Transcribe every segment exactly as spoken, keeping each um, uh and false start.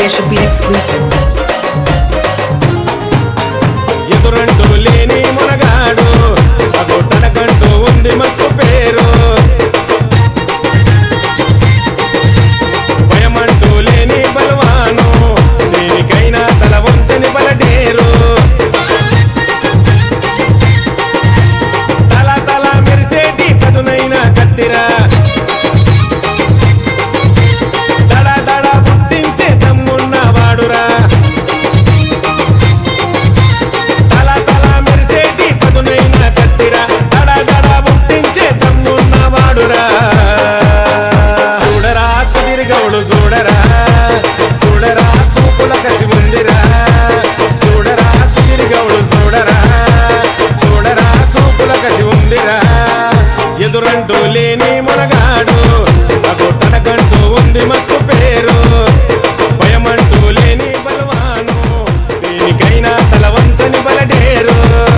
K should be exclusive. ఎదురంటూ లేని మునగాడు అగో తనకంటూ ఉంది మస్తు పేరు భయమంటూ లేని బలవాను దేనికైనా తల వంచని బలడేరు తల తల మెరిసేటి పదునైన కత్తిరా దడ దడ పుట్టించే దమ్మున్న వాడురా చూడరా చూడరా సూపుల కసి ఉందిరా చూడరా సుగిరి గౌడు చూడరా చూడరా సూపుల కసి ఉందిరా ఎదురంటూ లేని మునగాడు అగో తనకంటూ ఉంది మస్తు పేరు భయమంటూ లేని బలవాను దేనికైనా తల వంచని బలడేరు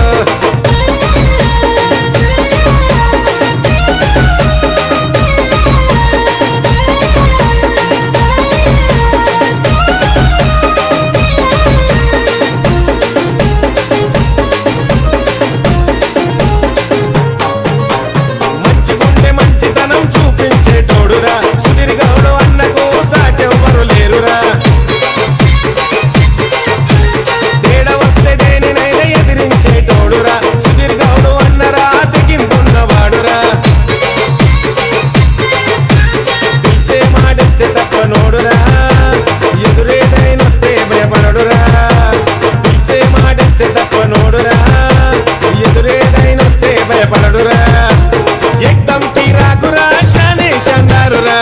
నోడురా ఎదురేదైనొస్తే భయపడడురా పిలిచే మాటేస్తే తప్ప నోడురా ఎదురేదైనొస్తే భయపడడురా ఎక్దం తీరాకురా షానే షాందారురా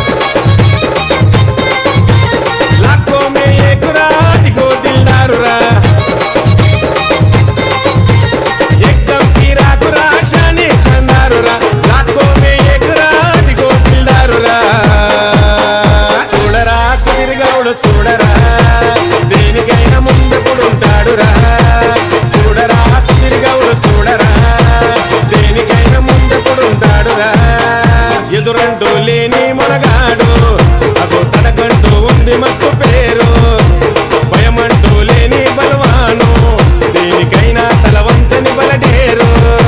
లాక్కో మే ఏకురా దిగో దిల్దారురా ఎక్దం తీరాకురా షానే షాందారురా లాక్కో మే ఏకురా దిగో దిల్దారురా చూడరా దేనికైనా ముందుకుడుంటాడురా చూడరా సుగిరి గౌడు చూడరా దేనికైనా ముందుకుడుంటాడురా ఎదురంటూ లేని మునగాడు అగో తనకంటూ ఉంది మస్తు పేరు భయమంటూ లేని బలవాను దేనికైనా తల వంచని బలడేరు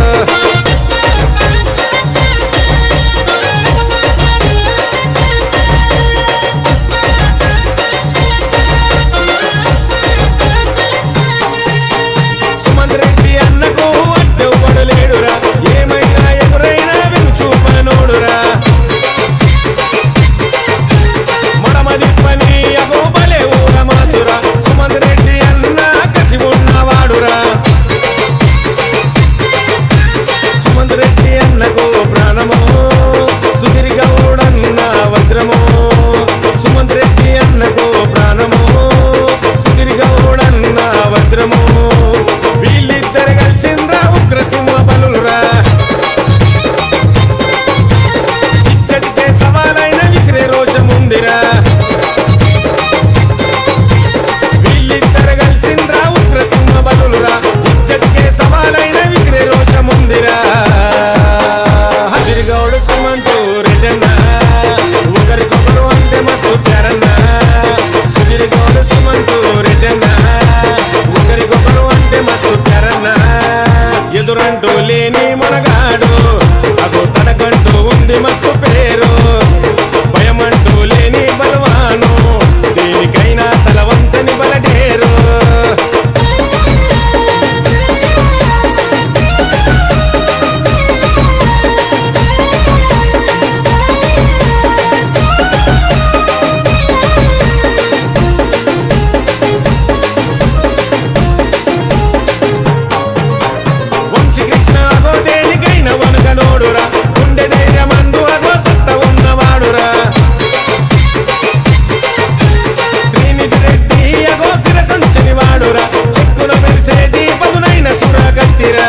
వీళ్ళిద్దరు కలిసిండ్రా ఉగ్రసింహ బలురా ఇచ్చటికే సవాలైన విసిరే రోషముందిరా వీళ్ళిద్దరు కలిసిండ్రా ఉగ్రసింహ బలురా ఇచ్చటికే సవాలైన విసిరే రోషముందిరా హదిరిగౌడు సుమంతు రెడ్డన్నా ఒకరికొకరు అంటే మస్తు ప్యారన్నా సుగిరిగౌడు సుమంతు రెడ్డన్నా ఒకరికొకరు అంటే మస్తు ప్యారన్నా ఎదురంటూ లేని మునగాడు అగో తనకంటూ ఉంది మస్తు పేరు భయమంటూ లేని బలవాను దేనికైనా తల వంచని బలడేరు నోడురా గుండె ధైర్యమందు అగో సత్త ఉన్నవాడురా శ్రీనిధి రెడ్డి అగో సిర సంచని వాడురా చెక్కున మెరిసేటి పదునైన సురగత్తిరా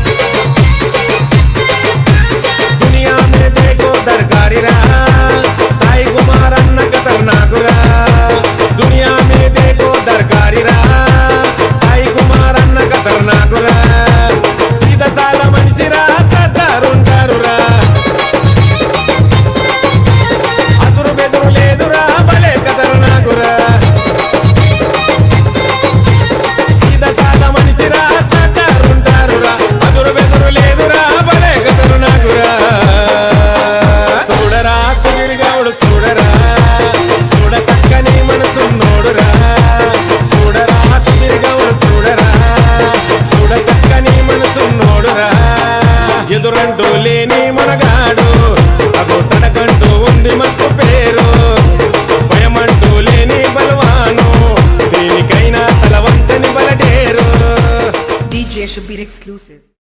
దునియా మే దేకో దర్కారిరా సాయి కుమార్ అన్న ఖతర్నాకురా దునియా మే దేకో దర్కారిరా సాయి కుమార్ అన్న ఖతర్నాకురా సీదా సాదా మనిషిరా సర్దారుంటారురా అదురు బెదురు లేదురా భలే ఖతర్నాకురా సుధీర్ గౌడ్ చూడరా చూడ సక్కని మనసున్నోడురా చూడరా సుధీర్ గౌడ్ చూడరా చూడ సక్కని మనసున్నోడురా ఎదురంటూ లేని మనగాడు అగో తనకంటూ ఉంది మస్తు పేరు భయమంటూ లేని బలవాను దేనికైనా తల వంచని బలడేరు D J Shabir exclusive.